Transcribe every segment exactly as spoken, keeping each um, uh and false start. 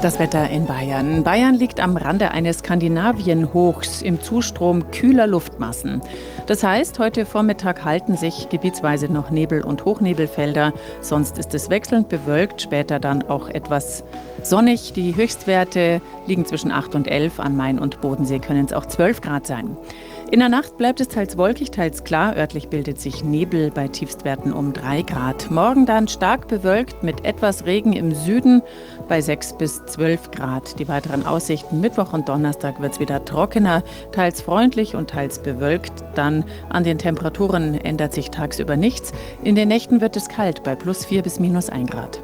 Das Wetter in Bayern. Bayern liegt am Rande eines Skandinavienhochs im Zustrom kühler Luftmassen. Das heißt, heute Vormittag halten sich gebietsweise noch Nebel- und Hochnebelfelder. Sonst ist es wechselnd bewölkt, später dann auch etwas sonnig. Die Höchstwerte liegen zwischen acht und elf. An Main und Bodensee können es auch zwölf Grad sein. In der Nacht bleibt es teils wolkig, teils klar. Örtlich bildet sich Nebel bei Tiefstwerten um drei Grad. Morgen dann stark bewölkt mit etwas Regen im Süden bei sechs bis zwölf Grad. Die weiteren Aussichten: Mittwoch und Donnerstag wird es wieder trockener, teils freundlich und teils bewölkt. Dann an den Temperaturen ändert sich tagsüber nichts. In den Nächten wird es kalt bei plus vier bis minus ein Grad.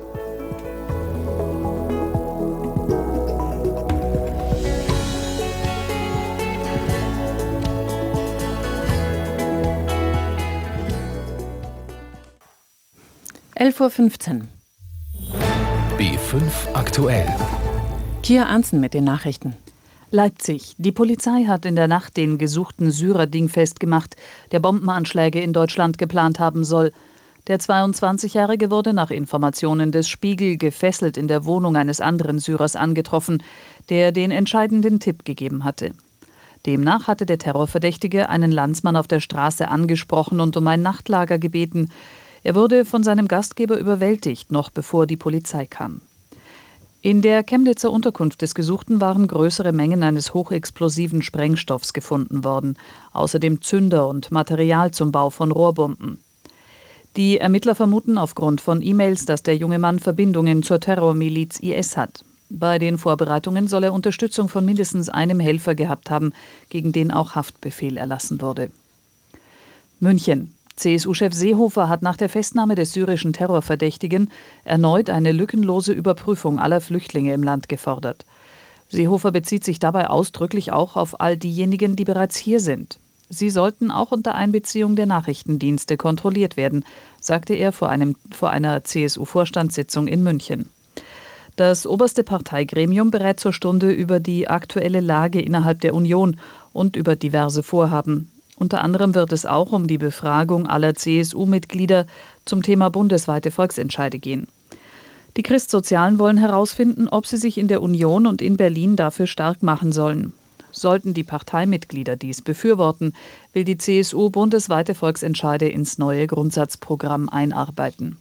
elf Uhr fünfzehn. B fünf aktuell. Kia Arntzen mit den Nachrichten. Leipzig. Die Polizei hat in der Nacht den gesuchten Syrer dingfest gemacht, der Bombenanschläge in Deutschland geplant haben soll. Der zweiundzwanzigjährige wurde nach Informationen des Spiegel gefesselt in der Wohnung eines anderen Syrers angetroffen, der den entscheidenden Tipp gegeben hatte. Demnach hatte der Terrorverdächtige einen Landsmann auf der Straße angesprochen und um ein Nachtlager gebeten. Er wurde von seinem Gastgeber überwältigt, noch bevor die Polizei kam. In der Chemnitzer Unterkunft des Gesuchten waren größere Mengen eines hochexplosiven Sprengstoffs gefunden worden, außerdem Zünder und Material zum Bau von Rohrbomben. Die Ermittler vermuten aufgrund von E-Mails, dass der junge Mann Verbindungen zur Terrormiliz I S hat. Bei den Vorbereitungen soll er Unterstützung von mindestens einem Helfer gehabt haben, gegen den auch Haftbefehl erlassen wurde. München. C S U-Chef Seehofer hat nach der Festnahme des syrischen Terrorverdächtigen erneut eine lückenlose Überprüfung aller Flüchtlinge im Land gefordert. Seehofer bezieht sich dabei ausdrücklich auch auf all diejenigen, die bereits hier sind. Sie sollten auch unter Einbeziehung der Nachrichtendienste kontrolliert werden, sagte er vor, einem, vor einer C S U-Vorstandssitzung in München. Das oberste Parteigremium berät zur Stunde über die aktuelle Lage innerhalb der Union und über diverse Vorhaben. Unter anderem wird es auch um die Befragung aller C S U-Mitglieder zum Thema bundesweite Volksentscheide gehen. Die Christsozialen wollen herausfinden, ob sie sich in der Union und in Berlin dafür stark machen sollen. Sollten die Parteimitglieder dies befürworten, will die C S U bundesweite Volksentscheide ins neue Grundsatzprogramm einarbeiten.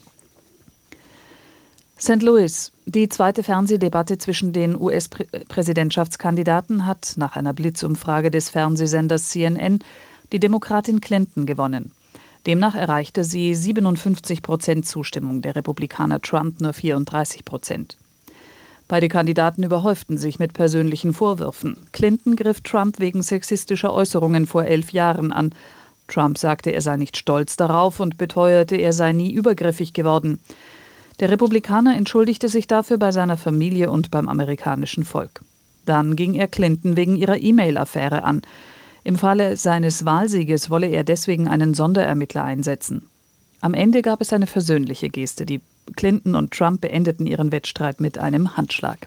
Sankt Louis. Die zweite Fernsehdebatte zwischen den U S-Präsidentschaftskandidaten hat nach einer Blitzumfrage des Fernsehsenders C N N die Demokratin Clinton gewonnen. Demnach erreichte sie siebenundfünfzig Prozent Zustimmung, der Republikaner Trump nur vierunddreißig Prozent. Beide Kandidaten überhäuften sich mit persönlichen Vorwürfen. Clinton griff Trump wegen sexistischer Äußerungen vor elf Jahren an. Trump sagte, er sei nicht stolz darauf und beteuerte, er sei nie übergriffig geworden. Der Republikaner entschuldigte sich dafür bei seiner Familie und beim amerikanischen Volk. Dann ging er Clinton wegen ihrer E-Mail-Affäre an. Im Falle seines Wahlsieges wolle er deswegen einen Sonderermittler einsetzen. Am Ende gab es eine versöhnliche Geste. Die Clinton und Trump beendeten ihren Wettstreit mit einem Handschlag.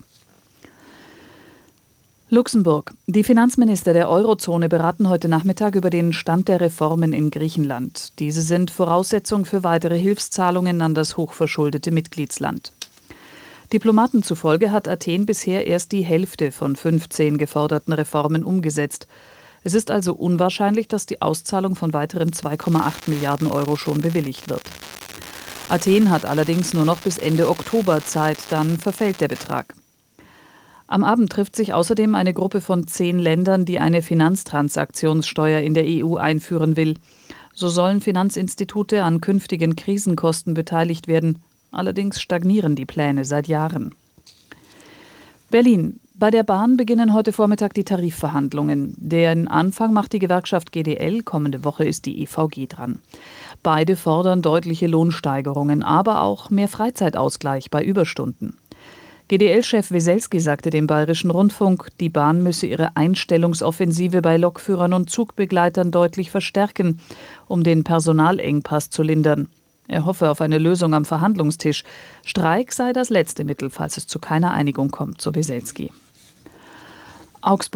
Luxemburg. Die Finanzminister der Eurozone beraten heute Nachmittag über den Stand der Reformen in Griechenland. Diese sind Voraussetzung für weitere Hilfszahlungen an das hochverschuldete Mitgliedsland. Diplomaten zufolge hat Athen bisher erst die Hälfte von fünfzehn geforderten Reformen umgesetzt. Es ist also unwahrscheinlich, dass die Auszahlung von weiteren zwei Komma acht Milliarden Euro schon bewilligt wird. Athen hat allerdings nur noch bis Ende Oktober Zeit, dann verfällt der Betrag. Am Abend trifft sich außerdem eine Gruppe von zehn Ländern, die eine Finanztransaktionssteuer in der E U einführen will. So sollen Finanzinstitute an künftigen Krisenkosten beteiligt werden. Allerdings stagnieren die Pläne seit Jahren. Berlin. Bei der Bahn beginnen heute Vormittag die Tarifverhandlungen. Den Anfang macht die Gewerkschaft G D L, kommende Woche ist die E V G dran. Beide fordern deutliche Lohnsteigerungen, aber auch mehr Freizeitausgleich bei Überstunden. G D L-Chef Weselski sagte dem Bayerischen Rundfunk, die Bahn müsse ihre Einstellungsoffensive bei Lokführern und Zugbegleitern deutlich verstärken, um den Personalengpass zu lindern. Er hoffe auf eine Lösung am Verhandlungstisch. Streik sei das letzte Mittel, falls es zu keiner Einigung kommt, so Weselski. Augsburg.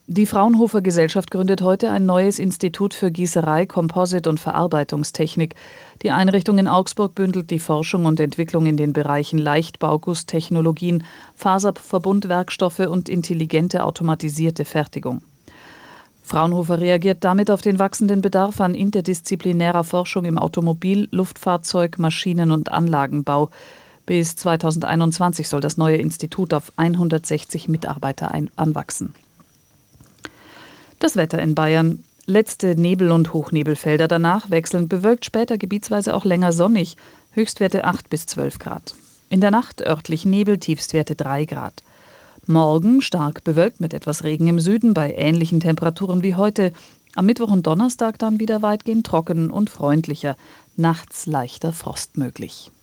Die Fraunhofer Gesellschaft gründet heute ein neues Institut für Gießerei, Komposit und Verarbeitungstechnik. Die Einrichtung in Augsburg bündelt die Forschung und Entwicklung in den Bereichen Leichtbaugusstechnologien, Faserverbundwerkstoffe und intelligente automatisierte Fertigung. Fraunhofer reagiert damit auf den wachsenden Bedarf an interdisziplinärer Forschung im Automobil-, Luftfahrzeug-, Maschinen- und Anlagenbau. Bis zweitausendeinundzwanzig soll das neue Institut auf hundertsechzig Mitarbeiter ein- anwachsen. Das Wetter in Bayern. Letzte Nebel- und Hochnebelfelder, danach wechselnd bewölkt, später gebietsweise auch länger sonnig. Höchstwerte acht bis zwölf Grad. In der Nacht örtlich Nebel, Tiefstwerte drei Grad. Morgen stark bewölkt mit etwas Regen im Süden bei ähnlichen Temperaturen wie heute. Am Mittwoch und Donnerstag dann wieder weitgehend trocken und freundlicher. Nachts leichter Frost möglich.